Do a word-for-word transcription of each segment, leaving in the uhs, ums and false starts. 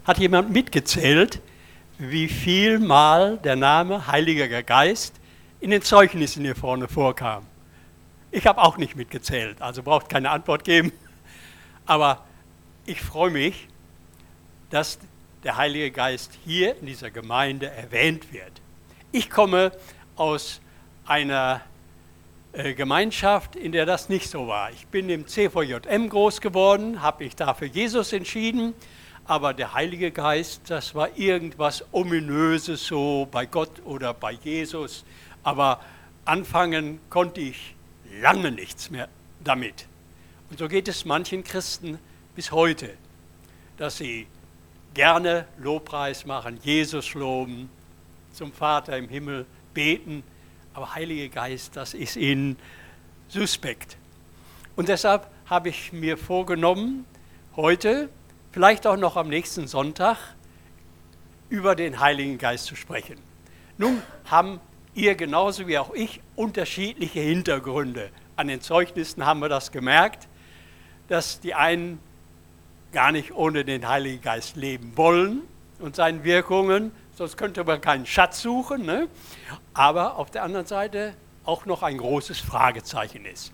Hat jemand mitgezählt, wie viel Mal der Name Heiliger Geist in den Zeugnissen hier vorne vorkam? Ich habe auch nicht mitgezählt, also braucht keine Antwort geben. Aber ich freue mich, dass der Heilige Geist hier in dieser Gemeinde erwähnt wird. Ich komme aus einer äh, Gemeinschaft, in der das nicht so war. Ich bin im C V J M groß geworden, habe mich da für Jesus entschieden, aber der Heilige Geist, das war irgendwas Ominöses so bei Gott oder bei Jesus, aber anfangen konnte ich lange nichts mehr damit. Und so geht es manchen Christen bis heute, dass sie gerne Lobpreis machen, Jesus loben, zum Vater im Himmel beten, aber Heiliger Geist, das ist ihnen suspekt. Und deshalb habe ich mir vorgenommen, heute, vielleicht auch noch am nächsten Sonntag, über den Heiligen Geist zu sprechen. Nun haben ihr genauso wie auch ich unterschiedliche Hintergründe. An den Zeugnissen haben wir das gemerkt, dass die einen gar nicht ohne den Heiligen Geist leben wollen und seinen Wirkungen, sonst könnte man keinen Schatz suchen, ne? Aber auf der anderen Seite auch noch ein großes Fragezeichen ist.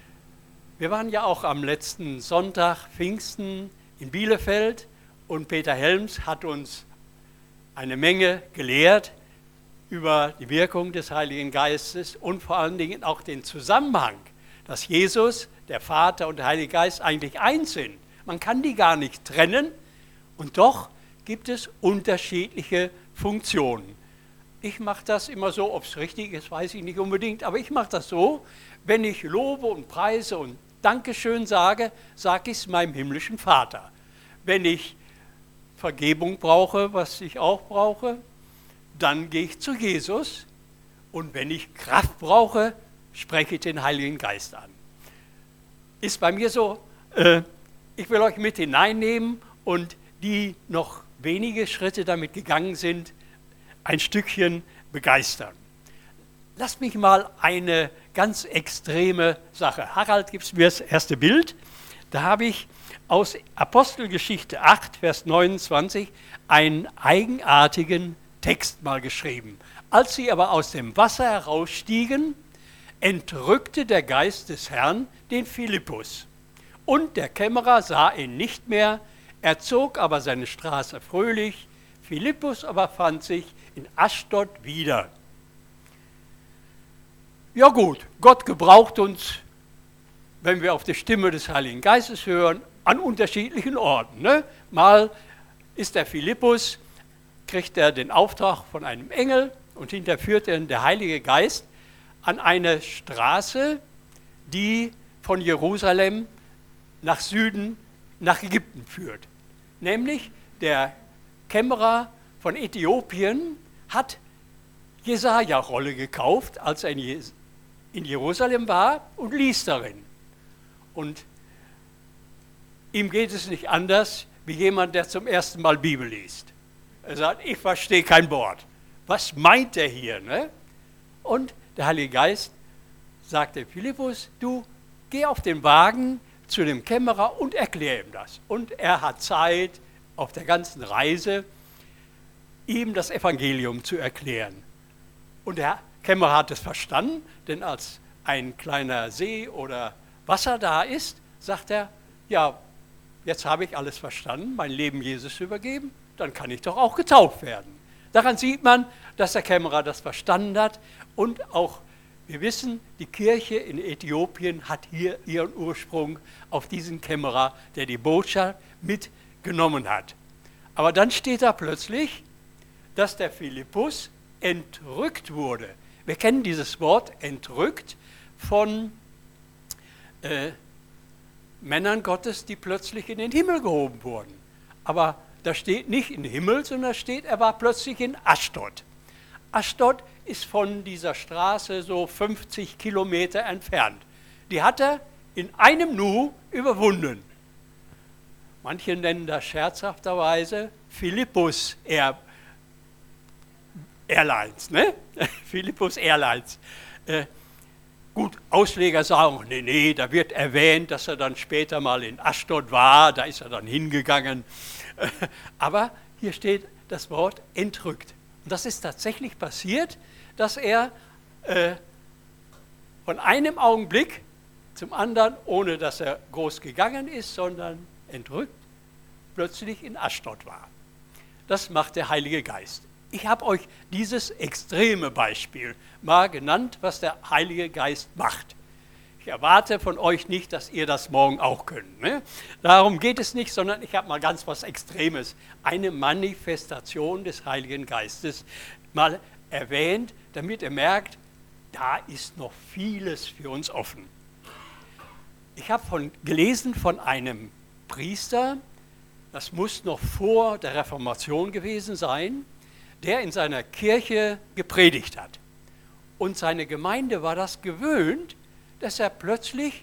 Wir waren ja auch am letzten Sonntag Pfingsten in Bielefeld und Peter Helms hat uns eine Menge gelehrt über die Wirkung des Heiligen Geistes und vor allen Dingen auch den Zusammenhang, dass Jesus, der Vater und der Heilige Geist eigentlich eins sind. Man kann die gar nicht trennen und doch gibt es unterschiedliche Funktionen. Ich mache das immer so, ob es richtig ist, weiß ich nicht unbedingt, aber ich mache das so, wenn ich lobe und preise und Dankeschön sage, sage ich es meinem himmlischen Vater. Wenn ich Vergebung brauche, was ich auch brauche, dann gehe ich zu Jesus und wenn ich Kraft brauche, spreche ich den Heiligen Geist an. Ist bei mir so, äh, ich will euch mit hineinnehmen und die noch wenige Schritte damit gegangen sind, ein Stückchen begeistern. Lasst mich mal eine ganz extreme Sache. Harald, gibst mir das erste Bild. Da habe ich aus Apostelgeschichte acht, Vers neunundzwanzig, einen eigenartigen Text mal geschrieben. Als sie aber aus dem Wasser herausstiegen, entrückte der Geist des Herrn den Philippus. Und der Kämmerer sah ihn nicht mehr, er zog aber seine Straße fröhlich, Philippus aber fand sich in Aschdod wieder. Ja gut, Gott gebraucht uns, wenn wir auf die Stimme des Heiligen Geistes hören, an unterschiedlichen Orten. Ne? Mal ist der Philippus, kriegt er den Auftrag von einem Engel und hinterher führt er der Heilige Geist an eine Straße, die von Jerusalem nach Süden, nach Ägypten führt. Nämlich der Kämmerer von Äthiopien hat Jesaja-Rolle gekauft, als er in Jerusalem war und liest darin. Und ihm geht es nicht anders wie jemand, der zum ersten Mal Bibel liest. Er sagt, ich verstehe kein Wort. Was meint er hier? Ne? Und der Heilige Geist sagte Philippus, du geh auf den Wagen zu dem Kämmerer und erklär ihm das. Und er hat Zeit, auf der ganzen Reise, ihm das Evangelium zu erklären. Und der Kämmerer hat es verstanden, denn als ein kleiner See oder Wasser da ist, sagt er, ja, jetzt habe ich alles verstanden, mein Leben Jesus übergeben, dann kann ich doch auch getauft werden. Daran sieht man, dass der Kämmerer das verstanden hat und auch, wir wissen, die Kirche in Äthiopien hat hier ihren Ursprung auf diesen Kämmerer, der die Botschaft mitgenommen hat. Aber dann steht da plötzlich, dass der Philippus entrückt wurde. Wir kennen dieses Wort entrückt von äh, Männern Gottes, die plötzlich in den Himmel gehoben wurden. Aber da steht nicht in den Himmel, sondern steht, er war plötzlich in Aschdod. Aschdod ist von dieser Straße so fünfzig Kilometer entfernt. Die hat er in einem Nu überwunden. Manche nennen das scherzhafterweise Philippus Air, Airlines, ne? Philippus Airlines. Äh, gut, Ausleger sagen, nee, nee, da wird erwähnt, dass er dann später mal in Aschdod war, da ist er dann hingegangen. Aber hier steht das Wort entrückt. Und das ist tatsächlich passiert, dass er äh, von einem Augenblick zum anderen, ohne dass er groß gegangen ist, sondern entrückt, plötzlich in Aschdod war. Das macht der Heilige Geist. Ich habe euch dieses extreme Beispiel mal genannt, was der Heilige Geist macht. Ich erwarte von euch nicht, dass ihr das morgen auch könnt. Ne? Darum geht es nicht, sondern ich habe mal ganz was Extremes, eine Manifestation des Heiligen Geistes mal erwähnt, damit ihr merkt, da ist noch vieles für uns offen. Ich habe von, gelesen von einem Priester, das muss noch vor der Reformation gewesen sein, der in seiner Kirche gepredigt hat. Und seine Gemeinde war das gewöhnt, dass er plötzlich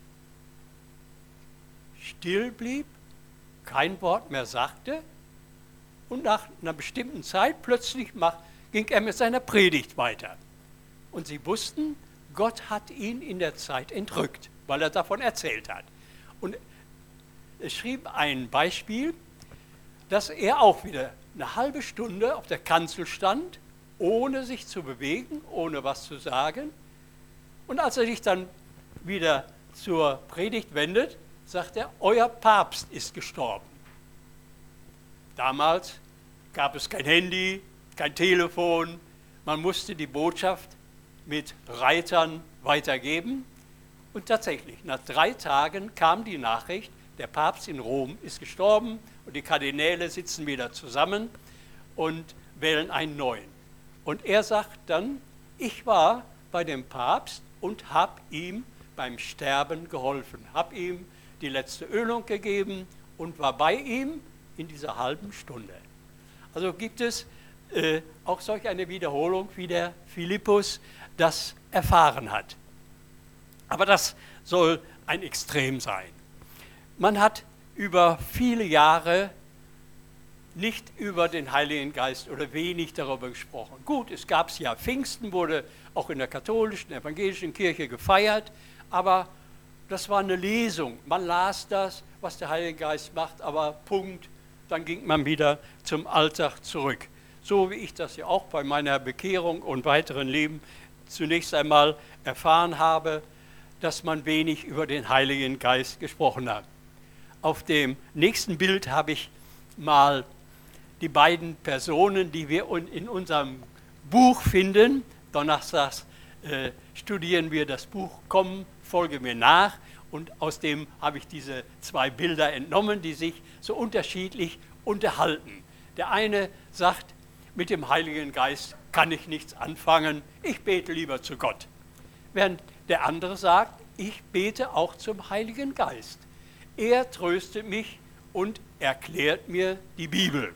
still blieb, kein Wort mehr sagte und nach einer bestimmten Zeit plötzlich mach, ging er mit seiner Predigt weiter. Und sie wussten, Gott hat ihn in der Zeit entrückt, weil er davon erzählt hat. Und er schrieb ein Beispiel, dass er auch wieder eine halbe Stunde auf der Kanzel stand, ohne sich zu bewegen, ohne was zu sagen. Und als er sich dann wieder zur Predigt wendet, sagt er, euer Papst ist gestorben. Damals gab es kein Handy, kein Telefon, man musste die Botschaft mit Reitern weitergeben. Und tatsächlich, nach drei Tagen kam die Nachricht, der Papst in Rom ist gestorben und die Kardinäle sitzen wieder zusammen und wählen einen neuen. Und er sagt dann, ich war bei dem Papst und habe ihm beim Sterben geholfen, habe ihm die letzte Ölung gegeben und war bei ihm in dieser halben Stunde. Also gibt es äh, auch solch eine Wiederholung, wie der Philippus das erfahren hat. Aber das soll ein Extrem sein. Man hat über viele Jahre nicht über den Heiligen Geist oder wenig darüber gesprochen. Gut, es gab es ja, Pfingsten wurde auch in der katholischen, evangelischen Kirche gefeiert, aber das war eine Lesung. Man las das, was der Heilige Geist macht, aber Punkt, dann ging man wieder zum Alltag zurück. So wie ich das ja auch bei meiner Bekehrung und weiteren Leben zunächst einmal erfahren habe, dass man wenig über den Heiligen Geist gesprochen hat. Auf dem nächsten Bild habe ich mal die beiden Personen, die wir in unserem Buch finden. Donnerstags äh, studieren wir das Buch Komm, folge mir nach. Und aus dem habe ich diese zwei Bilder entnommen, die sich so unterschiedlich unterhalten. Der eine sagt, mit dem Heiligen Geist kann ich nichts anfangen, ich bete lieber zu Gott. Während der andere sagt, ich bete auch zum Heiligen Geist. Er tröstet mich und erklärt mir die Bibel.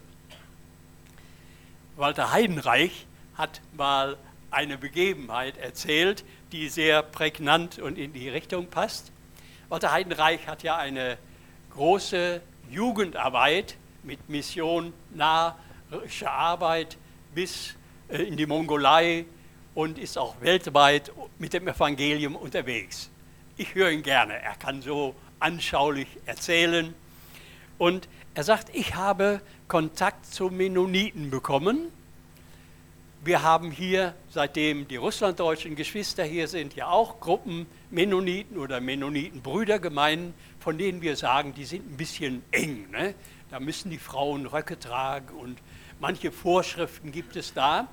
Walter Heidenreich hat mal eine Begebenheit erzählt, die sehr prägnant und in die Richtung passt. Walter Heidenreich hat ja eine große Jugendarbeit mit missionarischer Arbeit bis in die Mongolei und ist auch weltweit mit dem Evangelium unterwegs. Ich höre ihn gerne, er kann so anschaulich erzählen. Und er sagt, ich habe Kontakt zu Mennoniten bekommen. Wir haben hier, seitdem die russlanddeutschen Geschwister hier sind, ja auch Gruppen Mennoniten oder Mennonitenbrüdergemeinden, von denen wir sagen, die sind ein bisschen eng. Ne? Da müssen die Frauen Röcke tragen und manche Vorschriften gibt es da.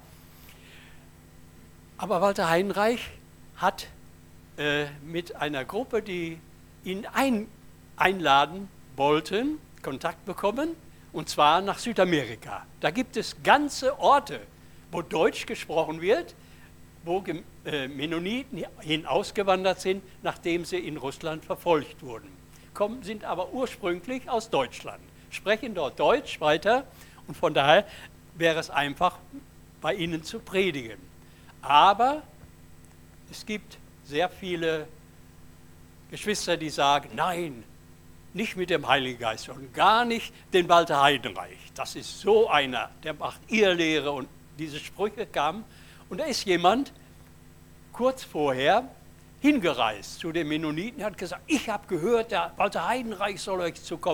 Aber Walter Heidenreich hat äh, mit einer Gruppe, die ihn ein, einladen wollten, Kontakt bekommen, und zwar nach Südamerika. Da gibt es ganze Orte, wo Deutsch gesprochen wird, wo äh, Mennoniten hinausgewandert sind, nachdem sie in Russland verfolgt wurden. Kommen, sind aber ursprünglich aus Deutschland, sprechen dort Deutsch weiter und von daher wäre es einfach, bei ihnen zu predigen. Aber es gibt sehr viele Geschwister, die sagen, nein, nicht mit dem Heiligen Geist und gar nicht den Walter Heidenreich. Das ist so einer, der macht Irrlehre und diese Sprüche kamen. Und da ist jemand kurz vorher hingereist zu den Mennoniten, hat gesagt, ich habe gehört, der Walter Heidenreich soll euch zukommen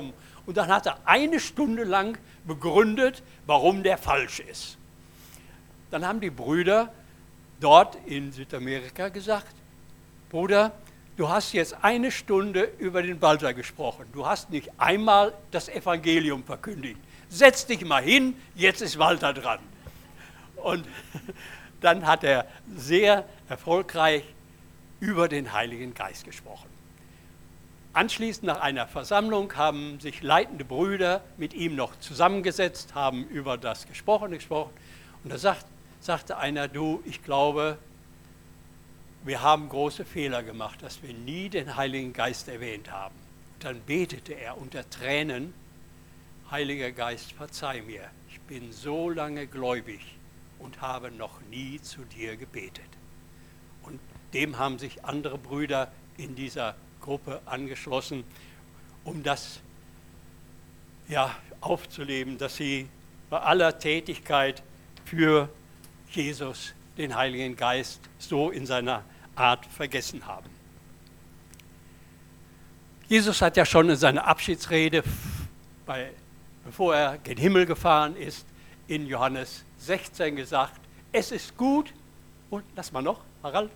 Und dann hat er eine Stunde lang begründet, warum der falsch ist. Dann haben die Brüder dort in Südamerika gesagt, Bruder, du hast jetzt eine Stunde über den Walter gesprochen. Du hast nicht einmal das Evangelium verkündigt. Setz dich mal hin, jetzt ist Walter dran. Und dann hat er sehr erfolgreich über den Heiligen Geist gesprochen. Anschließend nach einer Versammlung haben sich leitende Brüder mit ihm noch zusammengesetzt, haben über das Gesprochene gesprochen. Und da sagt, sagte einer, du, ich glaube, wir haben große Fehler gemacht, dass wir nie den Heiligen Geist erwähnt haben. Und dann betete er unter Tränen, Heiliger Geist, verzeih mir, ich bin so lange gläubig und habe noch nie zu dir gebetet. Und dem haben sich andere Brüder in dieser Gruppe angeschlossen, um das ja, aufzuleben, dass sie bei aller Tätigkeit für Jesus, den Heiligen Geist, so in seiner Art vergessen haben. Jesus hat ja schon in seiner Abschiedsrede, bei, bevor er gen Himmel gefahren ist, in Johannes sechzehn gesagt, es ist gut, und lass mal noch, Harald,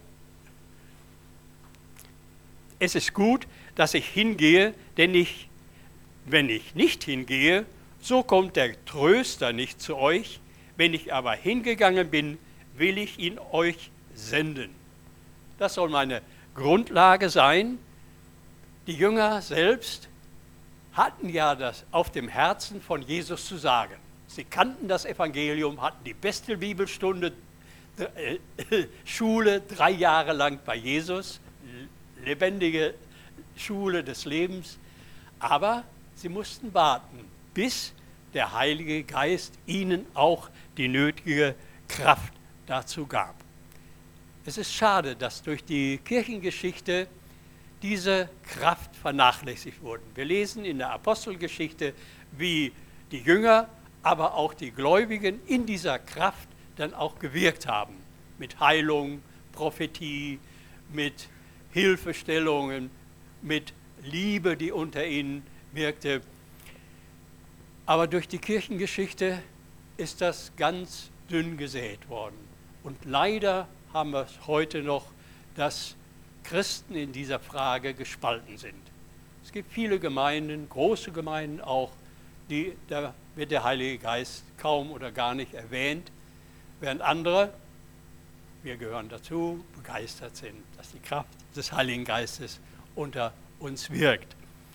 es ist gut, dass ich hingehe, denn ich, wenn ich nicht hingehe, so kommt der Tröster nicht zu euch. Wenn ich aber hingegangen bin, will ich ihn euch senden. Das soll meine Grundlage sein. Die Jünger selbst hatten ja das auf dem Herzen von Jesus zu sagen. Sie kannten das Evangelium, hatten die beste Bibelstunde, äh, Schule drei Jahre lang bei Jesus, lebendige Schule des Lebens, aber sie mussten warten, bis der Heilige Geist ihnen auch die nötige Kraft dazu gab. Es ist schade, dass durch die Kirchengeschichte diese Kraft vernachlässigt wurde. Wir lesen in der Apostelgeschichte, wie die Jünger, aber auch die Gläubigen in dieser Kraft dann auch gewirkt haben. Mit Heilung, Prophetie, mit Hilfestellungen, mit Liebe, die unter ihnen wirkte. Aber durch die Kirchengeschichte ist das ganz dünn gesät worden. Und leider haben wir es heute noch, dass Christen in dieser Frage gespalten sind. Es gibt viele Gemeinden, große Gemeinden auch, die, da wird der Heilige Geist kaum oder gar nicht erwähnt, während andere, wir gehören dazu, begeistert sind, dass die Kraft des Heiligen Geistes unter uns wirkt.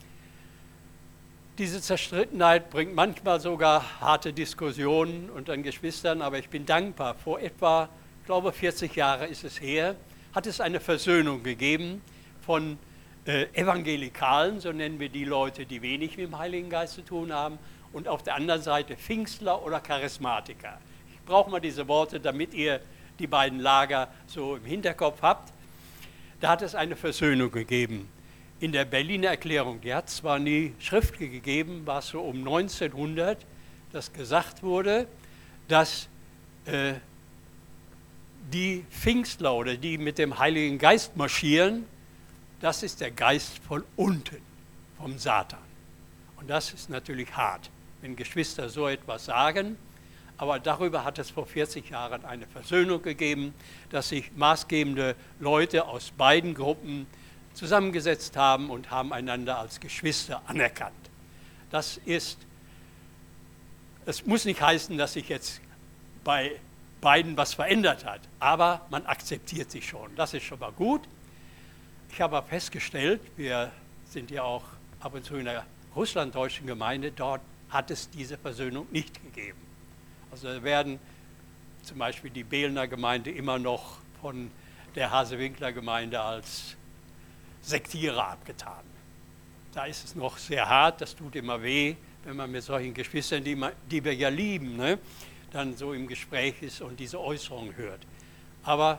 Diese Zerstrittenheit bringt manchmal sogar harte Diskussionen unter den Geschwistern, aber ich bin dankbar. Vor etwa, ich glaube vierzig Jahren ist es her, hat es eine Versöhnung gegeben von äh, Evangelikalen, so nennen wir die Leute, die wenig mit dem Heiligen Geist zu tun haben, und auf der anderen Seite Pfingstler oder Charismatiker. Ich brauche mal diese Worte, damit ihr die beiden Lager so im Hinterkopf habt. Da hat es eine Versöhnung gegeben. In der Berliner Erklärung, die hat zwar nie schriftlich gegeben, war es so um neunzehnhundert, dass gesagt wurde, dass äh, die Pfingstler oder die mit dem Heiligen Geist marschieren, das ist der Geist von unten, vom Satan. Und das ist natürlich hart, wenn Geschwister so etwas sagen. Aber darüber hat es vor vierzig Jahren eine Versöhnung gegeben, dass sich maßgebende Leute aus beiden Gruppen zusammengesetzt haben und haben einander als Geschwister anerkannt. Das ist, es muss nicht heißen, dass sich jetzt bei beiden was verändert hat, aber man akzeptiert sich schon. Das ist schon mal gut. Ich habe aber festgestellt, wir sind ja auch ab und zu in der russlanddeutschen Gemeinde, dort hat es diese Versöhnung nicht gegeben. Also da werden zum Beispiel die Behlener Gemeinde immer noch von der Hasewinkler Gemeinde als Sektierer abgetan. Da ist es noch sehr hart, das tut immer weh, wenn man mit solchen Geschwistern, die, die wir ja lieben, ne, dann so im Gespräch ist und diese Äußerungen hört. Aber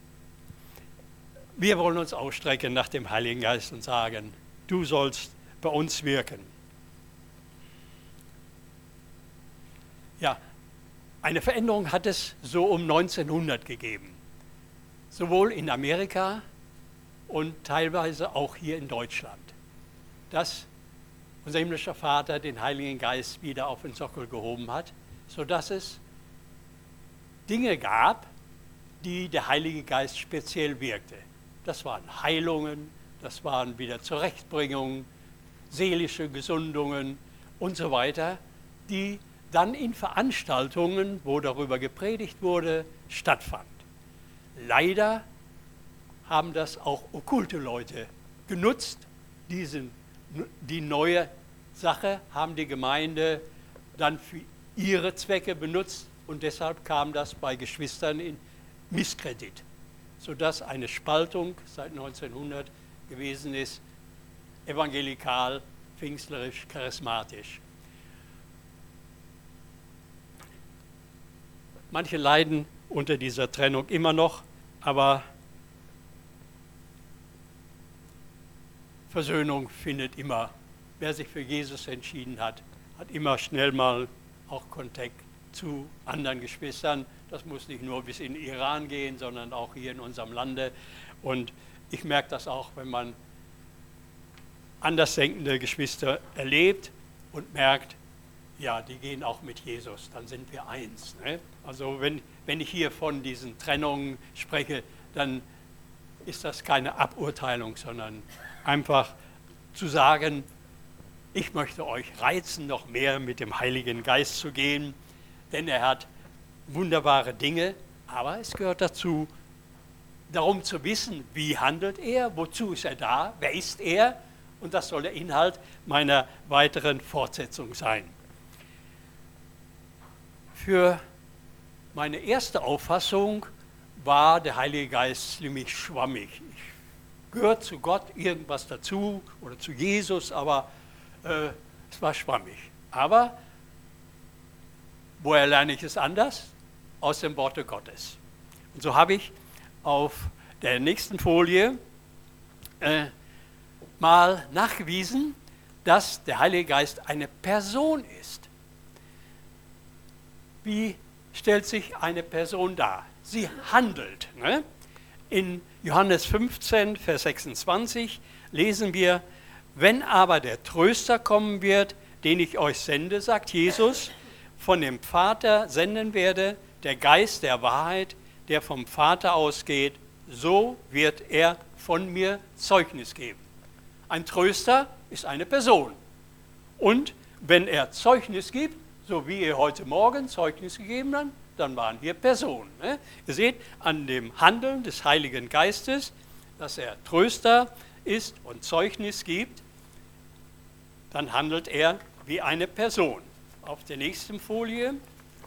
wir wollen uns ausstrecken nach dem Heiligen Geist und sagen, du sollst bei uns wirken. Ja, eine Veränderung hat es so um neunzehnhundert gegeben, sowohl in Amerika und teilweise auch hier in Deutschland, dass unser himmlischer Vater den Heiligen Geist wieder auf den Sockel gehoben hat, sodass es Dinge gab, die der Heilige Geist speziell wirkte. Das waren Heilungen, das waren wieder Zurechtbringungen, seelische Gesundungen und so weiter, die dann in Veranstaltungen, wo darüber gepredigt wurde, stattfand. Leider haben das auch okkulte Leute genutzt. Diesen, die neue Sache haben die Gemeinde dann für ihre Zwecke benutzt und deshalb kam das bei Geschwistern in Misskredit, sodass eine Spaltung seit neunzehnhundert gewesen ist, evangelikal, pfingstlerisch, charismatisch. Manche leiden unter dieser Trennung immer noch, aber Versöhnung findet immer. Wer sich für Jesus entschieden hat, hat immer schnell mal auch Kontakt zu anderen Geschwistern. Das muss nicht nur bis in den Iran gehen, sondern auch hier in unserem Lande. Und ich merke das auch, wenn man andersdenkende Geschwister erlebt und merkt, ja, die gehen auch mit Jesus, dann sind wir eins. Ne? Also wenn, wenn ich hier von diesen Trennungen spreche, dann ist das keine Aburteilung, sondern einfach zu sagen, ich möchte euch reizen, noch mehr mit dem Heiligen Geist zu gehen, denn er hat wunderbare Dinge, aber es gehört dazu, darum zu wissen, wie handelt er, wozu ist er da, wer ist er, und das soll der Inhalt meiner weiteren Fortsetzung sein. Für meine erste Auffassung war der Heilige Geist ziemlich schwammig. Ich gehört zu Gott irgendwas dazu oder zu Jesus, aber äh, es war schwammig. Aber woher lerne ich es anders? Aus dem Worte Gottes. Und so habe ich auf der nächsten Folie äh, mal nachgewiesen, dass der Heilige Geist eine Person ist. Wie stellt sich eine Person dar? Sie handelt. Ne? In Johannes fünfzehn, Vers sechsundzwanzig lesen wir, wenn aber der Tröster kommen wird, den ich euch sende, sagt Jesus, von dem Vater senden werde, der Geist der Wahrheit, der vom Vater ausgeht, so wird er von mir Zeugnis geben. Ein Tröster ist eine Person. Und wenn er Zeugnis gibt, so wie ihr heute Morgen Zeugnis gegeben habt, dann waren hier Personen. Ne? Ihr seht an dem Handeln des Heiligen Geistes, dass er Tröster ist und Zeugnis gibt, dann handelt er wie eine Person. Auf der nächsten Folie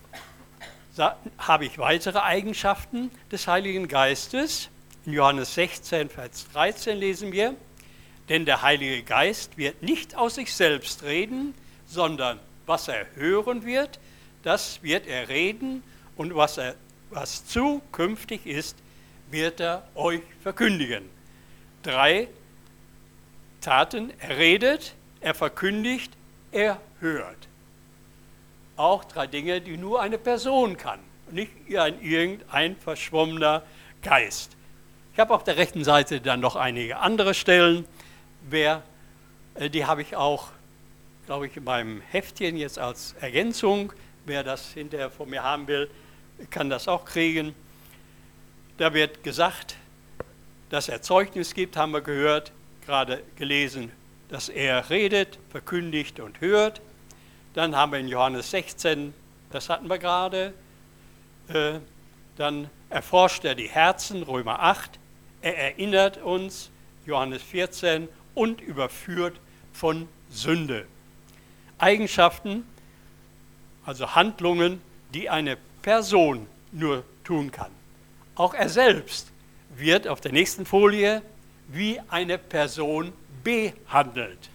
habe ich weitere Eigenschaften des Heiligen Geistes. In Johannes sechzehn, Vers dreizehn lesen wir, denn der Heilige Geist wird nicht aus sich selbst reden, sondern was er hören wird, das wird er reden und was, er, was zukünftig ist, wird er euch verkündigen. Drei Taten, er redet, er verkündigt, er hört. Auch drei Dinge, die nur eine Person kann, nicht ein irgendein verschwommener Geist. Ich habe auf der rechten Seite dann noch einige andere Stellen, wer, die habe ich auch, glaube ich, in meinem Heftchen jetzt als Ergänzung. Wer das hinterher von mir haben will, kann das auch kriegen. Da wird gesagt, dass er Zeugnis gibt, haben wir gehört, gerade gelesen, dass er redet, verkündigt und hört. Dann haben wir in Johannes sechzehn, das hatten wir gerade, äh, dann erforscht er die Herzen, Römer acht, er erinnert uns, Johannes vierzehn, und überführt von Sünde. Eigenschaften, also Handlungen, die eine Person nur tun kann. Auch er selbst wird auf der nächsten Folie wie eine Person behandelt.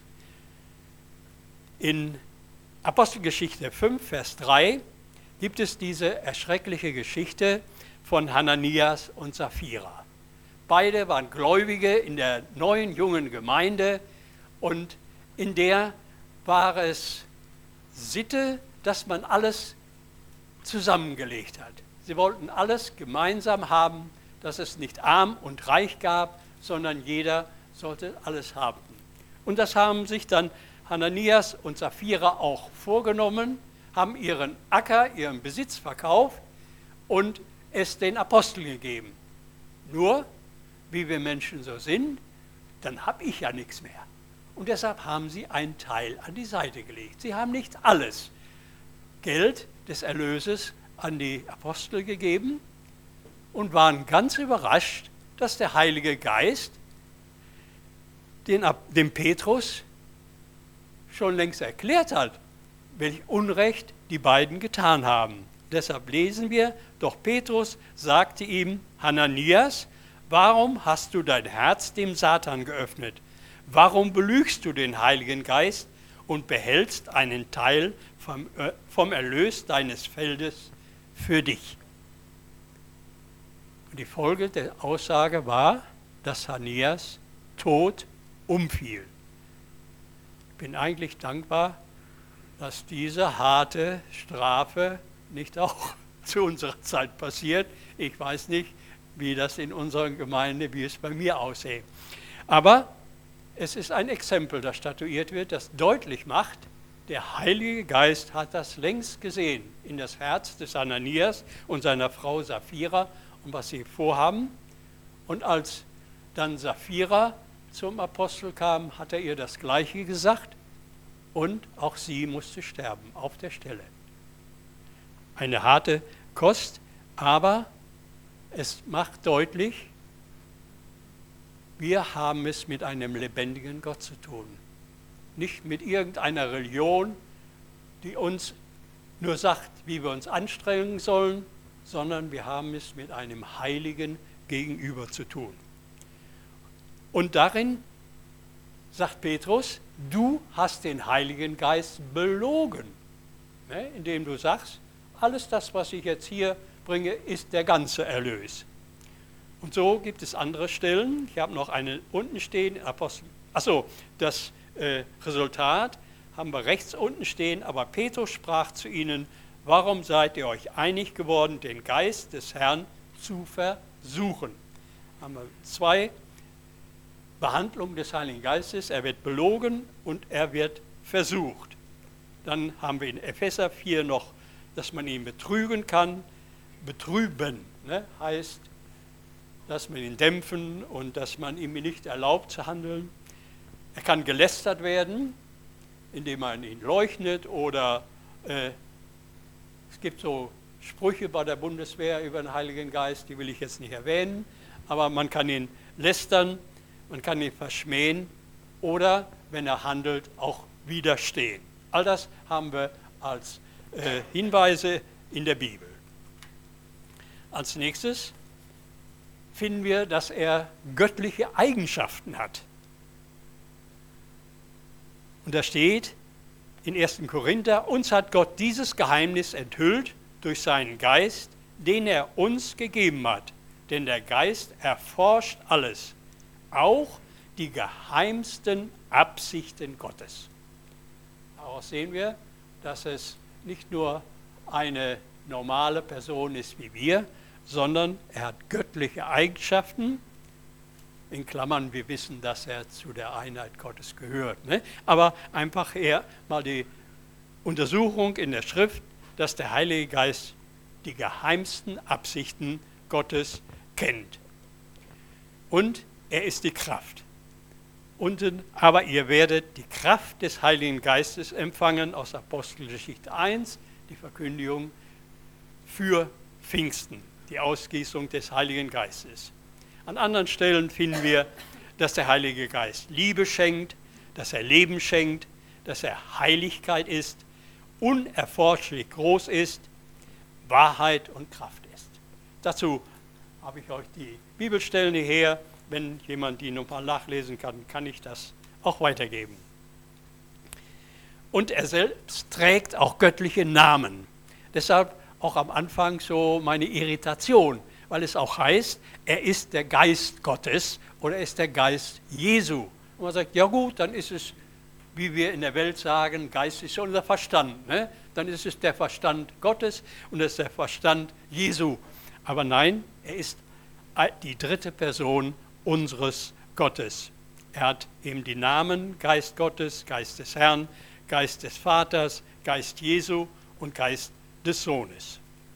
In Apostelgeschichte fünf, Vers drei gibt es diese erschreckliche Geschichte von Hananias und Sapphira. Beide waren Gläubige in der neuen jungen Gemeinde und in der war es Sitte, dass man alles zusammengelegt hat. Sie wollten alles gemeinsam haben, dass es nicht arm und reich gab, sondern jeder sollte alles haben. Und das haben sich dann Hananias und Sapphira auch vorgenommen, haben ihren Acker, ihren Besitz verkauft und es den Aposteln gegeben. Nur, wie wir Menschen so sind, dann habe ich ja nichts mehr. Und deshalb haben sie einen Teil an die Seite gelegt. Sie haben nicht alles Geld des Erlöses an die Apostel gegeben und waren ganz überrascht, dass der Heilige Geist den, dem Petrus schon längst erklärt hat, welch Unrecht die beiden getan haben. Deshalb lesen wir, doch Petrus sagte ihm, Hananias, warum hast du dein Herz dem Satan geöffnet? Warum belügst du den Heiligen Geist und behältst einen Teil vom, äh, vom Erlös deines Feldes für dich? Und die Folge der Aussage war, dass Hananias tot umfiel. Ich bin eigentlich dankbar, dass diese harte Strafe nicht auch zu unserer Zeit passiert. Ich weiß nicht, wie das in unserer Gemeinde, wie es bei mir aussieht. Aber es ist ein Exempel, das statuiert wird, das deutlich macht, der Heilige Geist hat das längst gesehen in das Herz des Hananias und seiner Frau Sapphira und was sie vorhaben. Und als dann Sapphira zum Apostel kam, hat er ihr das Gleiche gesagt und auch sie musste sterben auf der Stelle. Eine harte Kost, aber es macht deutlich, wir haben es mit einem lebendigen Gott zu tun. Nicht mit irgendeiner Religion, die uns nur sagt, wie wir uns anstrengen sollen, sondern wir haben es mit einem heiligen Gegenüber zu tun. Und darin sagt Petrus, du hast den Heiligen Geist belogen, ne, indem du sagst, alles das, was ich jetzt hier bringe, ist der ganze Erlös. Und so gibt es andere Stellen. Ich habe noch eine unten stehen, Apostel. Achso, das äh, Resultat haben wir rechts unten stehen, aber Petrus sprach zu ihnen, warum seid ihr euch einig geworden, den Geist des Herrn zu versuchen? Haben wir zwei Behandlungen des Heiligen Geistes, er wird belogen und er wird versucht. Dann haben wir in Epheser vier noch, dass man ihn betrügen kann. Betrüben, ne, heißt, dass man ihn dämpfen und dass man ihm nicht erlaubt zu handeln. Er kann gelästert werden, indem man ihn leugnet oder äh, es gibt so Sprüche bei der Bundeswehr über den Heiligen Geist, die will ich jetzt nicht erwähnen, aber man kann ihn lästern, man kann ihn verschmähen oder, wenn er handelt, auch widerstehen. All das haben wir als äh, Hinweise in der Bibel. Als nächstes finden wir, dass er göttliche Eigenschaften hat. Und da steht in ersten Korinther, uns hat Gott dieses Geheimnis enthüllt durch seinen Geist, den er uns gegeben hat. Denn der Geist erforscht alles, auch die geheimsten Absichten Gottes. Daraus sehen wir, dass es nicht nur eine normale Person ist wie wir, sondern er hat göttliche Eigenschaften. In Klammern, wir wissen, dass er zu der Einheit Gottes gehört. Ne? Aber einfach eher mal die Untersuchung in der Schrift, dass der Heilige Geist die geheimsten Absichten Gottes kennt. Und er ist die Kraft. Unten, aber ihr werdet die Kraft des Heiligen Geistes empfangen aus Apostelgeschichte eins, die Verkündigung für Pfingsten, die Ausgießung des Heiligen Geistes. An anderen Stellen finden wir, dass der Heilige Geist Liebe schenkt, dass er Leben schenkt, dass er Heiligkeit ist, unerforschlich groß ist, Wahrheit und Kraft ist. Dazu habe ich euch die Bibelstellen hierher. Wenn jemand die nochmal nachlesen kann, kann ich das auch weitergeben. Und er selbst trägt auch göttliche Namen. Deshalb auch am Anfang so meine Irritation, weil es auch heißt, er ist der Geist Gottes oder er ist der Geist Jesu. Und man sagt, ja gut, dann ist es, wie wir in der Welt sagen, Geist ist unser Verstand. Ne? Dann ist es der Verstand Gottes und es ist der Verstand Jesu. Aber nein, er ist die dritte Person unseres Gottes. Er hat eben die Namen Geist Gottes, Geist des Herrn, Geist des Vaters, Geist Jesu und Geist des Sohnes.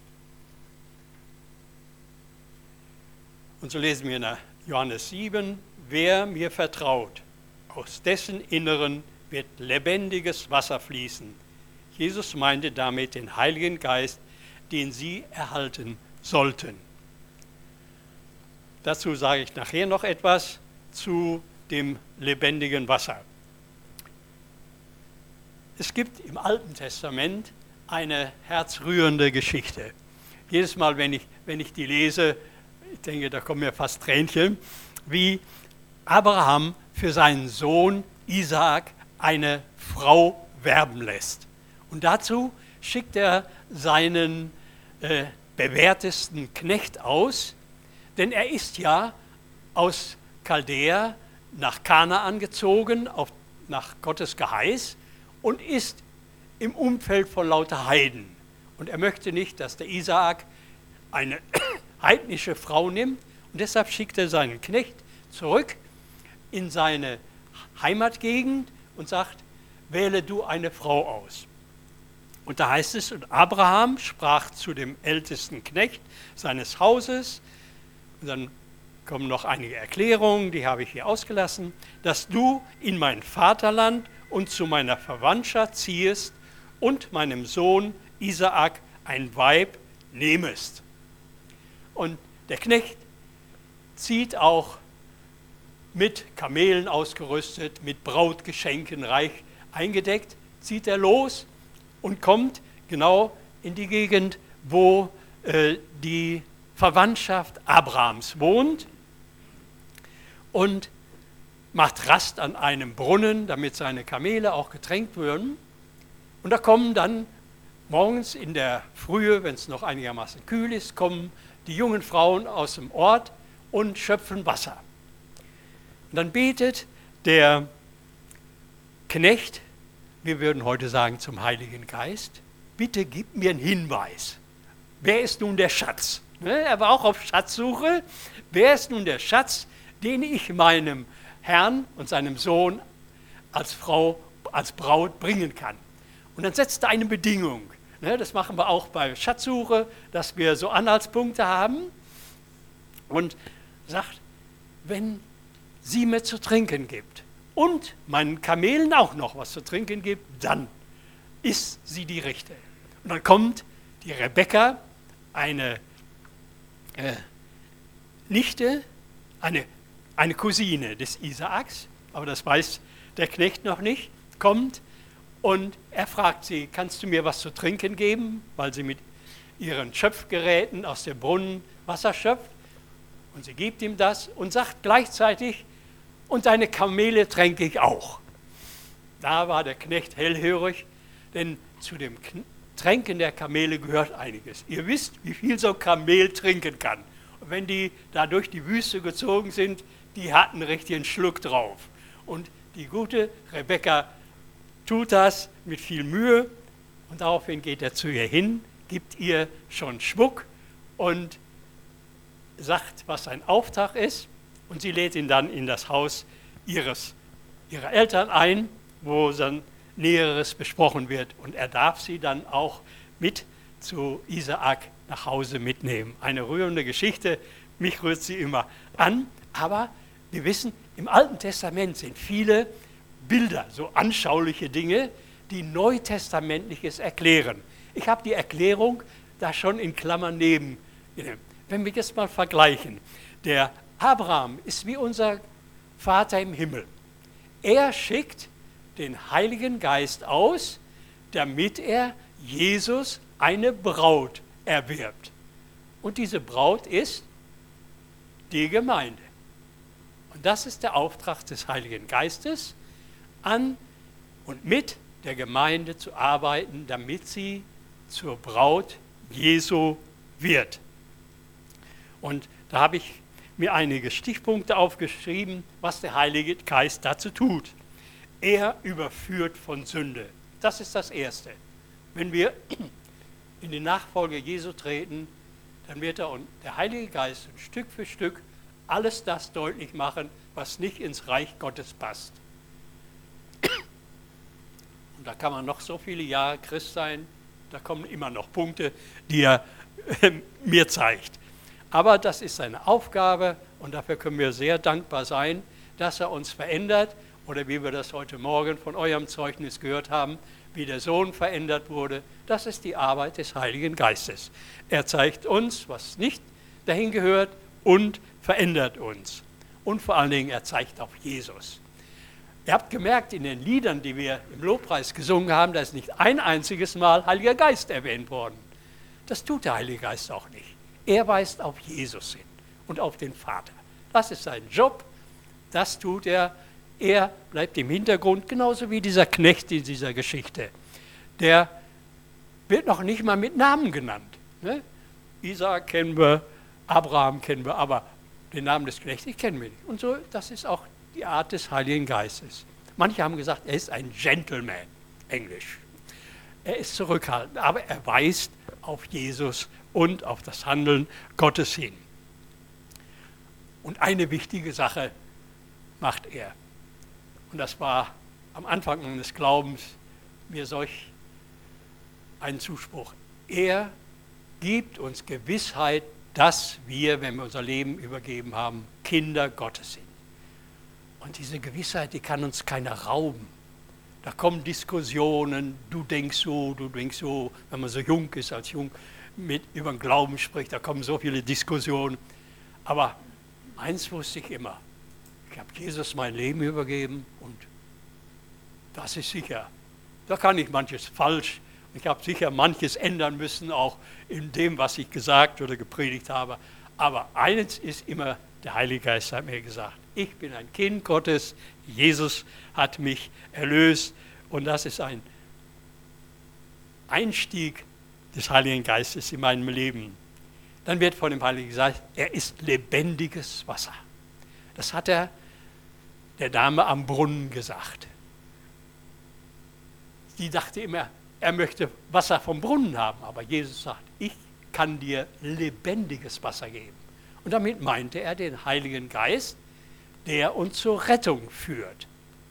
Und so lesen wir in Johannes sieben, wer mir vertraut, aus dessen Inneren wird lebendiges Wasser fließen. Jesus meinte damit den Heiligen Geist, den sie erhalten sollten. Dazu sage ich nachher noch etwas zu dem lebendigen Wasser. Es gibt im Alten Testament eine herzrührende Geschichte. Jedes Mal, wenn ich, wenn ich die lese, ich denke, da kommen mir fast Tränchen, wie Abraham für seinen Sohn Isaak eine Frau werben lässt. Und dazu schickt er seinen äh, bewährtesten Knecht aus, denn er ist ja aus Chaldea nach Kanaan gezogen, auf, nach Gottes Geheiß, und ist im Umfeld von lauter Heiden. Und er möchte nicht, dass der Isaak eine heidnische Frau nimmt, und deshalb schickt er seinen Knecht zurück in seine Heimatgegend und sagt, wähle du eine Frau aus. Und da heißt es, und Abraham sprach zu dem ältesten Knecht seines Hauses, und dann kommen noch einige Erklärungen, die habe ich hier ausgelassen, dass du in mein Vaterland und zu meiner Verwandtschaft ziehest und meinem Sohn Isaak ein Weib nehmest. Und der Knecht zieht auch mit Kamelen ausgerüstet, mit Brautgeschenken reich eingedeckt, zieht er los und kommt genau in die Gegend, wo äh, die Verwandtschaft Abrahams wohnt und macht Rast an einem Brunnen, damit seine Kamele auch getränkt würden. Und da kommen dann morgens in der Frühe, wenn es noch einigermaßen kühl ist, kommen die jungen Frauen aus dem Ort und schöpfen Wasser. Und dann betet der Knecht, wir würden heute sagen zum Heiligen Geist, bitte gib mir einen Hinweis. Wer ist nun der Schatz? Er war auch auf Schatzsuche. Wer ist nun der Schatz, den ich meinem Herrn und seinem Sohn als Frau, als Braut bringen kann? Und dann setzt er eine Bedingung. Das machen wir auch bei Schatzsuche, dass wir so Anhaltspunkte haben. Und sagt, wenn sie mir zu trinken gibt und meinen Kamelen auch noch was zu trinken gibt, dann ist sie die Rechte. Und dann kommt die Rebekka, eine äh, Nichte, eine, eine Cousine des Isaaks, aber das weiß der Knecht noch nicht, kommt und er fragt sie, kannst du mir was zu trinken geben, weil sie mit ihren Schöpfgeräten aus dem Brunnen Wasser schöpft. Und sie gibt ihm das und sagt gleichzeitig, und deine Kamele tränke ich auch. Da war der Knecht hellhörig, denn zu dem Tränken der Kamele gehört einiges. Ihr wisst, wie viel so ein Kamel trinken kann. Und wenn die da durch die Wüste gezogen sind, die hatten richtig einen Schluck drauf. Und die gute Rebekka tut das mit viel Mühe und daraufhin geht er zu ihr hin, gibt ihr schon Schmuck und sagt, was sein Auftrag ist, und sie lädt ihn dann in das Haus ihres, ihrer Eltern ein, wo dann Näheres besprochen wird, und er darf sie dann auch mit zu Isaak nach Hause mitnehmen. Eine rührende Geschichte, mich rührt sie immer an, aber wir wissen, im Alten Testament sind viele Bilder, so anschauliche Dinge, die Neutestamentliches erklären. Ich habe die Erklärung da schon in Klammern neben. Wenn wir das mal vergleichen, der Abraham ist wie unser Vater im Himmel. Er schickt den Heiligen Geist aus, damit er Jesus eine Braut erwirbt. Und diese Braut ist die Gemeinde. Und das ist der Auftrag des Heiligen Geistes, an und mit der Gemeinde zu arbeiten, damit sie zur Braut Jesu wird. Und da habe ich mir einige Stichpunkte aufgeschrieben, was der Heilige Geist dazu tut. Er überführt von Sünde. Das ist das Erste. Wenn wir in die Nachfolge Jesu treten, dann wird er und der Heilige Geist Stück für Stück alles das deutlich machen, was nicht ins Reich Gottes passt. Und da kann man noch so viele Jahre Christ sein, da kommen immer noch Punkte, die er äh, mir zeigt. Aber das ist seine Aufgabe und dafür können wir sehr dankbar sein, dass er uns verändert oder wie wir das heute Morgen von eurem Zeugnis gehört haben, wie der Sohn verändert wurde. Das ist die Arbeit des Heiligen Geistes. Er zeigt uns, was nicht dahin gehört und verändert uns. Und vor allen Dingen, er zeigt auf Jesus. Ihr habt gemerkt, in den Liedern, die wir im Lobpreis gesungen haben, da ist nicht ein einziges Mal Heiliger Geist erwähnt worden. Das tut der Heilige Geist auch nicht. Er weist auf Jesus hin und auf den Vater. Das ist sein Job, das tut er. Er bleibt im Hintergrund, genauso wie dieser Knecht in dieser Geschichte. Der wird noch nicht mal mit Namen genannt. Ne? Isaak kennen wir, Abraham kennen wir, aber den Namen des Knechtes kennen wir nicht. Und so, das ist auch die Art des Heiligen Geistes. Manche haben gesagt, er ist ein Gentleman, Englisch. Er ist zurückhaltend, aber er weist auf Jesus und auf das Handeln Gottes hin. Und eine wichtige Sache macht er. Und das war am Anfang meines Glaubens mir solch ein Zuspruch. Er gibt uns Gewissheit, dass wir, wenn wir unser Leben übergeben haben, Kinder Gottes sind. Und diese Gewissheit, die kann uns keiner rauben. Da kommen Diskussionen, du denkst so, du denkst so, wenn man so jung ist, als jung mit über den Glauben spricht, da kommen so viele Diskussionen. Aber eins wusste ich immer, ich habe Jesus mein Leben übergeben und das ist sicher. Da kann ich manches falsch, ich habe sicher manches ändern müssen, auch in dem, was ich gesagt oder gepredigt habe. Aber eines ist immer, der Heilige Geist hat mir gesagt, ich bin ein Kind Gottes, Jesus hat mich erlöst und das ist ein Einstieg des Heiligen Geistes in meinem Leben. Dann wird von dem Heiligen Geist, er ist lebendiges Wasser. Das hat er der Dame am Brunnen gesagt. Die dachte immer, er möchte Wasser vom Brunnen haben, aber Jesus sagt, ich kann dir lebendiges Wasser geben. Und damit meinte er den Heiligen Geist, der uns zur Rettung führt.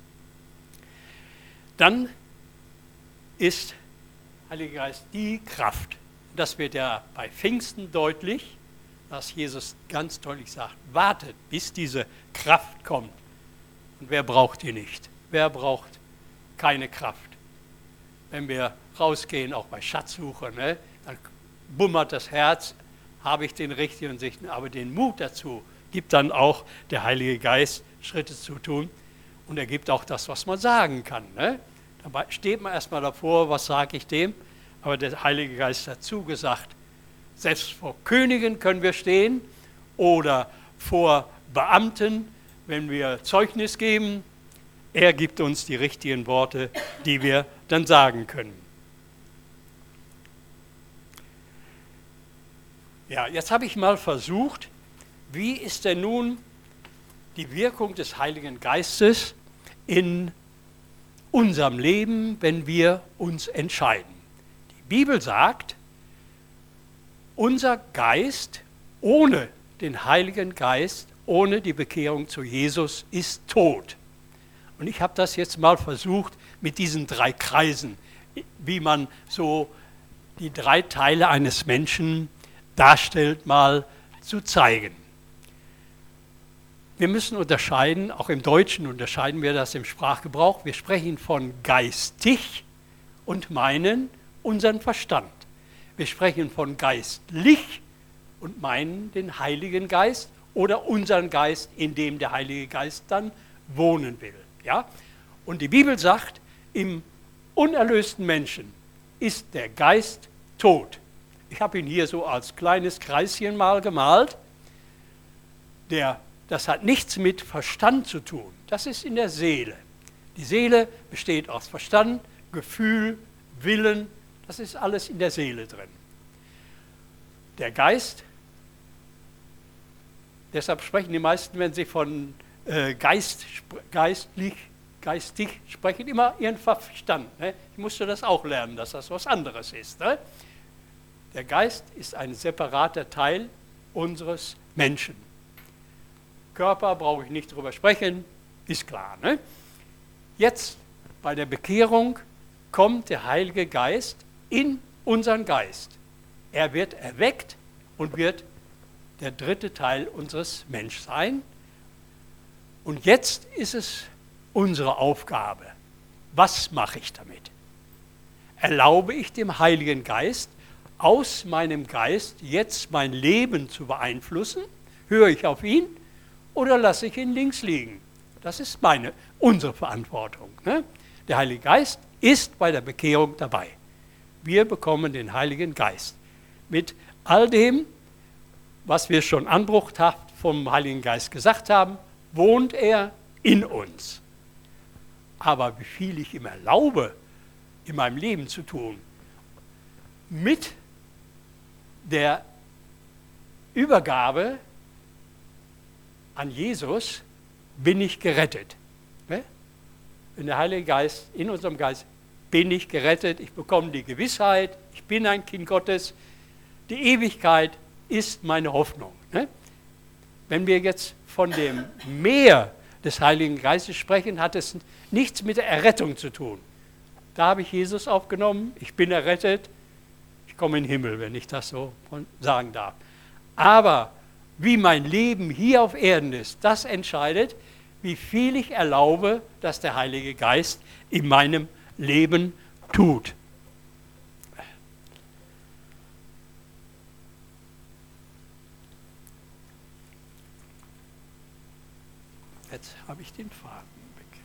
Dann ist Heiliger Geist die Kraft. Das wird ja bei Pfingsten deutlich, dass Jesus ganz deutlich sagt, wartet, bis diese Kraft kommt. Und wer braucht die nicht? Wer braucht keine Kraft? Wenn wir rausgehen, auch bei Schatzsuche, ne, dann bummert das Herz, habe ich den richtigen Sichten, aber den Mut dazu gibt dann auch der Heilige Geist, Schritte zu tun. Und er gibt auch das, was man sagen kann. Ne? Dabei steht man erstmal davor, was sage ich dem? Aber der Heilige Geist hat zugesagt, selbst vor Königen können wir stehen oder vor Beamten, wenn wir Zeugnis geben. Er gibt uns die richtigen Worte, die wir dann sagen können. Ja, jetzt habe ich mal versucht, wie ist denn nun die Wirkung des Heiligen Geistes in unserem Leben, wenn wir uns entscheiden. Die Bibel sagt, unser Geist ohne den Heiligen Geist, ohne die Bekehrung zu Jesus, ist tot. Und ich habe das jetzt mal versucht mit diesen drei Kreisen, wie man so die drei Teile eines Menschen darstellt, mal zu zeigen. Wir müssen unterscheiden, auch im Deutschen unterscheiden wir das im Sprachgebrauch. Wir sprechen von geistig und meinen unseren Verstand. Wir sprechen von geistlich und meinen den Heiligen Geist oder unseren Geist, in dem der Heilige Geist dann wohnen will. Ja? Und die Bibel sagt, im unerlösten Menschen ist der Geist tot. Ich habe ihn hier so als kleines Kreischen mal gemalt. Der, das hat nichts mit Verstand zu tun. Das ist in der Seele. Die Seele besteht aus Verstand, Gefühl, Willen. Das ist alles in der Seele drin. Der Geist, deshalb sprechen die meisten, wenn sie von äh, Geist, geistlich, geistig sprechen, immer ihren Verstand. Ne? Ich musste das auch lernen, dass das was anderes ist. Ne? Der Geist ist ein separater Teil unseres Menschen. Körper brauche ich nicht drüber sprechen, ist klar. Ne? Jetzt bei der Bekehrung kommt der Heilige Geist in unseren Geist. Er wird erweckt und wird der dritte Teil unseres Menschseins. Und jetzt ist es unsere Aufgabe. Was mache ich damit? Erlaube ich dem Heiligen Geist, aus meinem Geist jetzt mein Leben zu beeinflussen? Höre ich auf ihn oder lasse ich ihn links liegen? Das ist meine, unsere Verantwortung. Ne? Der Heilige Geist ist bei der Bekehrung dabei. Wir bekommen den Heiligen Geist. Mit all dem, was wir schon anbruchhaft vom Heiligen Geist gesagt haben, wohnt er in uns. Aber wie viel ich ihm erlaube, in meinem Leben zu tun, mit der Übergabe an Jesus bin ich gerettet. Wenn der Heilige Geist in unserem Geist, bin ich gerettet, ich bekomme die Gewissheit, ich bin ein Kind Gottes, die Ewigkeit ist meine Hoffnung. Wenn wir jetzt von dem Meer des Heiligen Geistes sprechen, hat es nichts mit der Errettung zu tun. Da habe ich Jesus aufgenommen, ich bin errettet, ich komme in den Himmel, wenn ich das so sagen darf. Aber wie mein Leben hier auf Erden ist, das entscheidet, wie viel ich erlaube, dass der Heilige Geist in meinem Leben tut. Jetzt habe ich den Faden weg.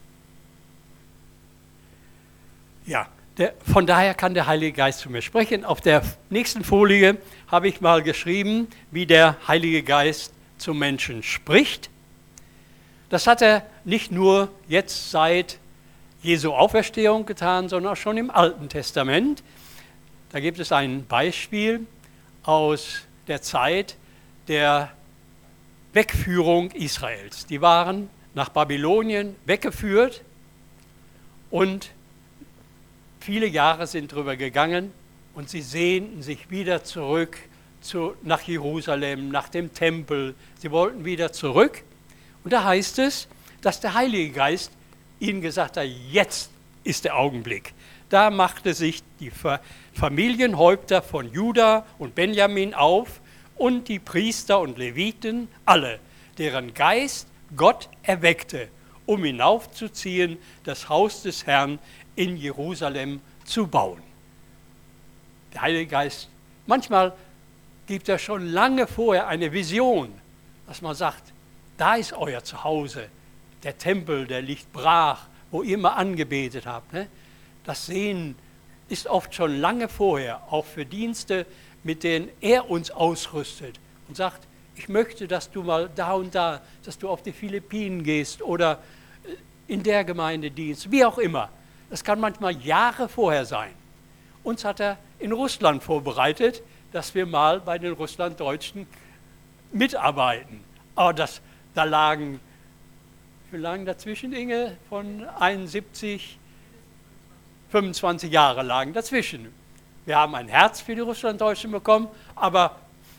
Ja, der, von daher kann der Heilige Geist zu mir sprechen. Auf der nächsten Folie habe ich mal geschrieben, wie der Heilige Geist zum Menschen spricht. Das hat er nicht nur jetzt seit Jesu Auferstehung getan, sondern auch schon im Alten Testament. Da gibt es ein Beispiel aus der Zeit der Wegführung Israels. Die waren nach Babylonien weggeführt und viele Jahre sind drüber gegangen und sie sehnten sich wieder zurück zu, nach Jerusalem, nach dem Tempel. Sie wollten wieder zurück. Und da heißt es, dass der Heilige Geist ihnen gesagt hat, jetzt ist der Augenblick. Da machte sich die Familienhäupter von Juda und Benjamin auf und die Priester und Leviten, alle, deren Geist Gott erweckte, um hinaufzuziehen, das Haus des Herrn in Jerusalem zu bauen. Der Heilige Geist, manchmal gibt er schon lange vorher eine Vision, dass man sagt, da ist euer Zuhause, der Tempel, der liegt brach, wo ihr immer angebetet habt. Ne? Das Sehen ist oft schon lange vorher, auch für Dienste, mit denen er uns ausrüstet und sagt, ich möchte, dass du mal da und da, dass du auf die Philippinen gehst oder in der Gemeinde dienst, wie auch immer. Das kann manchmal Jahre vorher sein. Uns hat er in Russland vorbereitet, dass wir mal bei den Russlanddeutschen mitarbeiten. Aber das, da lagen, wie lagen dazwischen, Inge? Von einundsiebzig, fünfundzwanzig Jahre lagen dazwischen. Wir haben ein Herz für die Russlanddeutschen bekommen, aber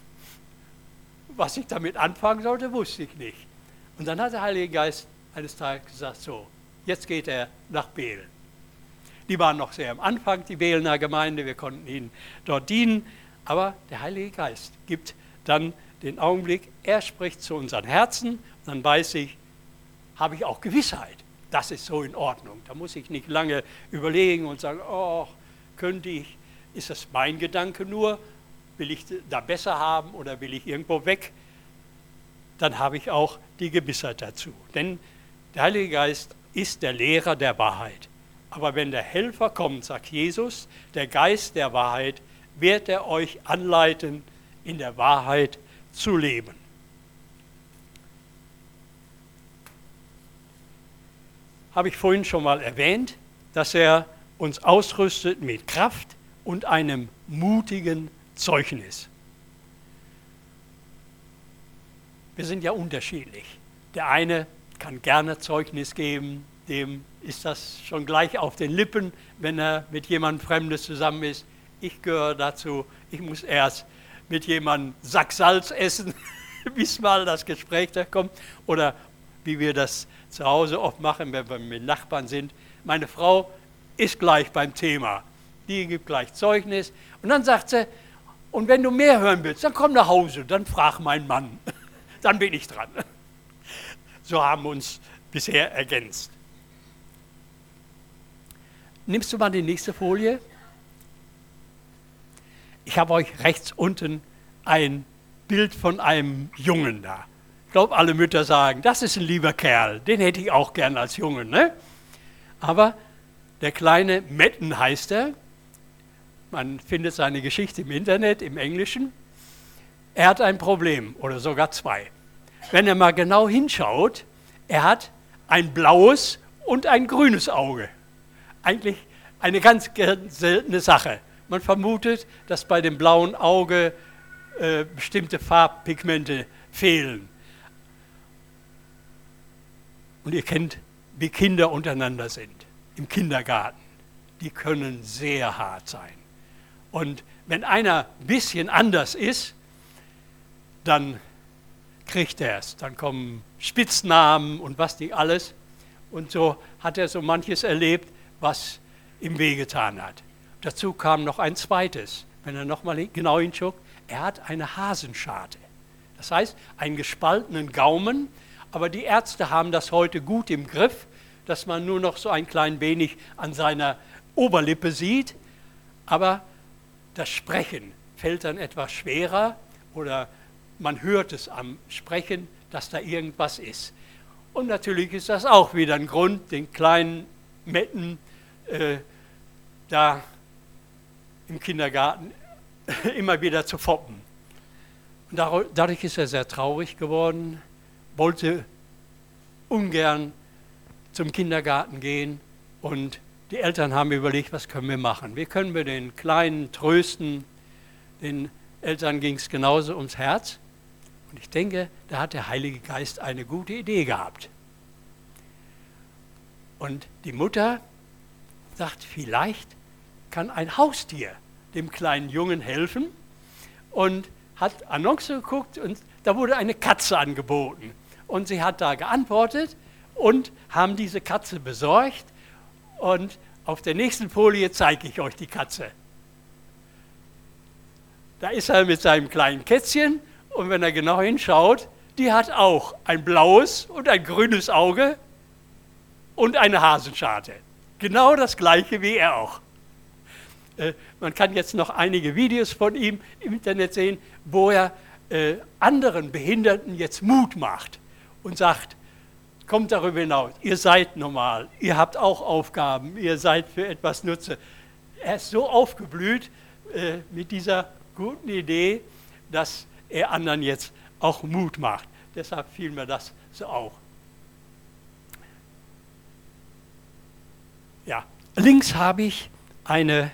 was ich damit anfangen sollte, wusste ich nicht. Und dann hat der Heilige Geist eines Tages gesagt, so, jetzt geht er nach Belen. Die waren noch sehr am Anfang, die Belener Gemeinde, wir konnten ihnen dort dienen, aber der Heilige Geist gibt dann den Augenblick, er spricht zu unseren Herzen, und dann weiß ich, habe ich auch Gewissheit, das ist so in Ordnung. Da muss ich nicht lange überlegen und sagen, oh, könnte ich, ist das mein Gedanke nur, will ich da besser haben oder will ich irgendwo weg? Dann habe ich auch die Gewissheit dazu. Denn der Heilige Geist ist der Lehrer der Wahrheit. Aber wenn der Helfer kommt, sagt Jesus, der Geist der Wahrheit, wird er euch anleiten, in der Wahrheit zu leben. Habe ich vorhin schon mal erwähnt, dass er uns ausrüstet mit Kraft und einem mutigen Zeugnis. Wir sind ja unterschiedlich. Der eine kann gerne Zeugnis geben, dem ist das schon gleich auf den Lippen, wenn er mit jemandem Fremdes zusammen ist. Ich gehöre dazu, ich muss erst mit jemandem Sack Salz essen, bis mal das Gespräch da kommt. Oder wie wir das zu Hause oft machen, wenn wir mit Nachbarn sind. Meine Frau ist gleich beim Thema. Die gibt gleich Zeugnis. Und dann sagt sie, und wenn du mehr hören willst, dann komm nach Hause, dann frag meinen Mann. Dann bin ich dran. So haben wir uns bisher ergänzt. Nimmst du mal die nächste Folie? Ich habe euch rechts unten ein Bild von einem Jungen da. Ich glaube, alle Mütter sagen, das ist ein lieber Kerl, den hätte ich auch gern als Jungen. Ne? Aber der kleine Metten heißt er. Man findet seine Geschichte im Internet, im Englischen. Er hat ein Problem oder sogar zwei. Wenn er mal genau hinschaut, er hat ein blaues und ein grünes Auge. Eigentlich eine ganz seltene Sache. Man vermutet, dass bei dem blauen Auge äh, bestimmte Farbpigmente fehlen. Und ihr kennt, wie Kinder untereinander sind im Kindergarten. Die können sehr hart sein. Und wenn einer ein bisschen anders ist, dann kriegt er es. Dann kommen Spitznamen und was nicht alles. Und so hat er so manches erlebt, was ihm wehgetan hat. Dazu kam noch ein zweites. Wenn er nochmal genau hinschaut, er hat eine Hasenscharte. Das heißt, einen gespaltenen Gaumen. Aber die Ärzte haben das heute gut im Griff, dass man nur noch so ein klein wenig an seiner Oberlippe sieht. Aber das Sprechen fällt dann etwas schwerer oder man hört es am Sprechen, dass da irgendwas ist. Und natürlich ist das auch wieder ein Grund, den kleinen Metten äh, da im Kindergarten immer wieder zu foppen. Und dadurch ist er sehr traurig geworden, wollte ungern zum Kindergarten gehen und die Eltern haben überlegt, was können wir machen? Wie können wir den Kleinen trösten? Den Eltern ging es genauso ums Herz. Und ich denke, da hat der Heilige Geist eine gute Idee gehabt. Und die Mutter sagt, vielleicht kann ein Haustier dem kleinen Jungen helfen und hat Annonce geguckt und da wurde eine Katze angeboten. Und sie hat da geantwortet und haben diese Katze besorgt. Und auf der nächsten Folie zeige ich euch die Katze. Da ist er mit seinem kleinen Kätzchen und wenn er genau hinschaut, die hat auch ein blaues und ein grünes Auge und eine Hasenscharte. Genau das gleiche wie er auch. Äh, man kann jetzt noch einige Videos von ihm im Internet sehen, wo er äh, anderen Behinderten jetzt Mut macht und sagt, kommt darüber hinaus, ihr seid normal, ihr habt auch Aufgaben, ihr seid für etwas Nutze. Er ist so aufgeblüht äh, mit dieser guten Idee, dass er anderen jetzt auch Mut macht. Deshalb fiel mir das so auf. Ja, links habe ich eine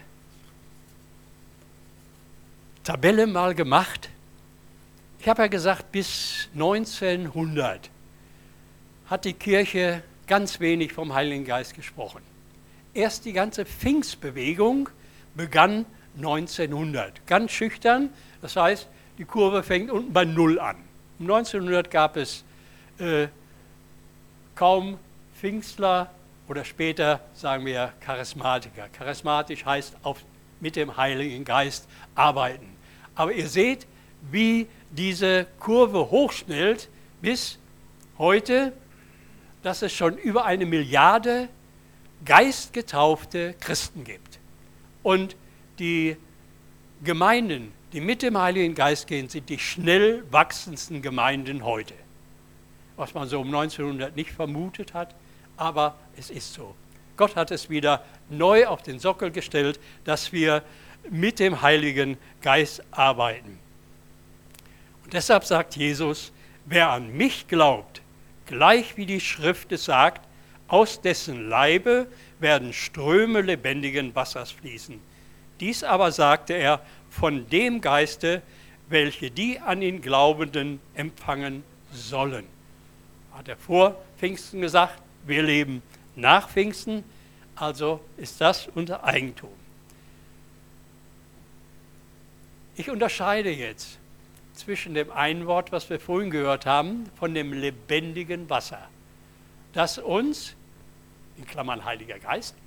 Tabelle mal gemacht. Ich habe ja gesagt, bis neunzehnhundert hat die Kirche ganz wenig vom Heiligen Geist gesprochen. Erst die ganze Pfingstbewegung begann neunzehnhundert. Ganz schüchtern, das heißt, die Kurve fängt unten bei Null an. Um neunzehnhundert gab es äh, kaum Pfingstler oder später sagen wir Charismatiker. Charismatisch heißt auf, mit dem Heiligen Geist arbeiten. Aber ihr seht, wie diese Kurve hochschnellt bis heute, dass es schon über eine Milliarde geistgetaufte Christen gibt. Und die Gemeinden, die mit dem Heiligen Geist gehen, sind die schnell wachsendsten Gemeinden heute. Was man so um neunzehnhundert nicht vermutet hat, aber es ist so. Gott hat es wieder neu auf den Sockel gestellt, dass wir mit dem Heiligen Geist arbeiten. Und deshalb sagt Jesus, wer an mich glaubt, gleich wie die Schrift es sagt, aus dessen Leibe werden Ströme lebendigen Wassers fließen. Dies aber sagte er von dem Geiste, welche die an ihn Glaubenden empfangen sollen. Hat er vor Pfingsten gesagt, wir leben nach Pfingsten, also ist das unser Eigentum. Ich unterscheide jetzt zwischen dem einen Wort, was wir vorhin gehört haben, von dem lebendigen Wasser, das uns, in Klammern Heiliger Geist,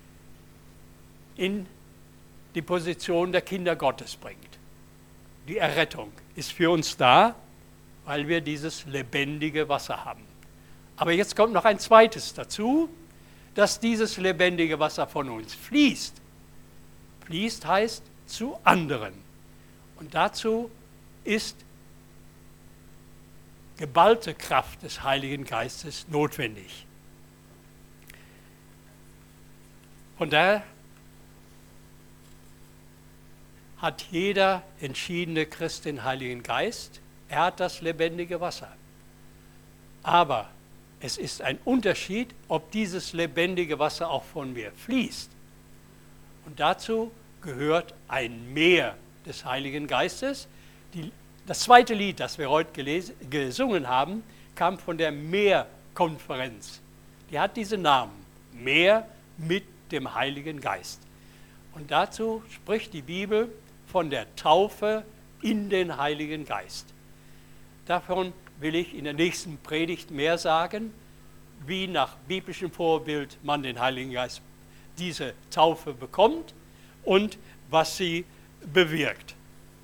in die Position der Kinder Gottes bringt. Die Errettung ist für uns da, weil wir dieses lebendige Wasser haben. Aber jetzt kommt noch ein zweites dazu, dass dieses lebendige Wasser von uns fließt. Fließt heißt zu anderen. Und dazu ist geballte Kraft des Heiligen Geistes notwendig. Von daher hat jeder entschiedene Christ den Heiligen Geist. Er hat das lebendige Wasser. Aber es ist ein Unterschied, ob dieses lebendige Wasser auch von mir fließt. Und dazu gehört ein Meer des Heiligen Geistes. Die, das zweite Lied, das wir heute gelesen, gesungen haben, kam von der Meerkonferenz. Die hat diesen Namen, Meer mit dem Heiligen Geist. Und dazu spricht die Bibel von der Taufe in den Heiligen Geist. Davon will ich in der nächsten Predigt mehr sagen, wie nach biblischem Vorbild man den Heiligen Geist diese Taufe bekommt und was sie bewirkt.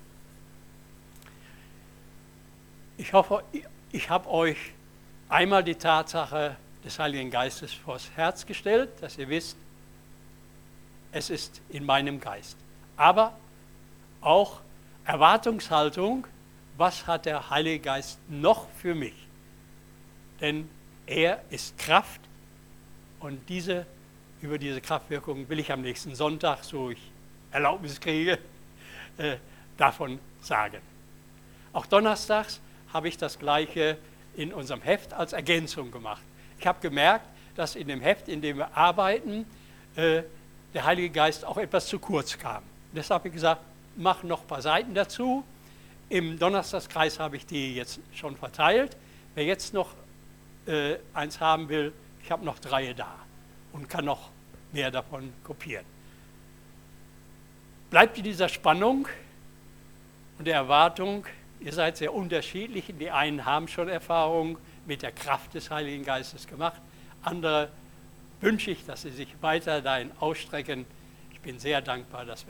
Ich hoffe, ich habe euch einmal die Tatsache des Heiligen Geistes vors Herz gestellt, dass ihr wisst, es ist in meinem Geist. Aber auch Erwartungshaltung, was hat der Heilige Geist noch für mich? Denn er ist Kraft und diese, über diese Kraftwirkung will ich am nächsten Sonntag, so ich Erlaubnis kriege, äh, davon sagen. Auch donnerstags habe ich das Gleiche in unserem Heft als Ergänzung gemacht. Ich habe gemerkt, dass in dem Heft, in dem wir arbeiten, äh, der Heilige Geist auch etwas zu kurz kam. Deshalb habe ich gesagt, mach noch ein paar Seiten dazu. Im Donnerstagskreis habe ich die jetzt schon verteilt. Wer jetzt noch äh, eins haben will, ich habe noch drei da und kann noch mehr davon kopieren. Bleibt in dieser Spannung und der Erwartung, ihr seid sehr unterschiedlich. Die einen haben schon Erfahrung mit der Kraft des Heiligen Geistes gemacht, andere wünsche ich, dass sie sich weiter dahin ausstrecken. Ich bin sehr dankbar, dass wir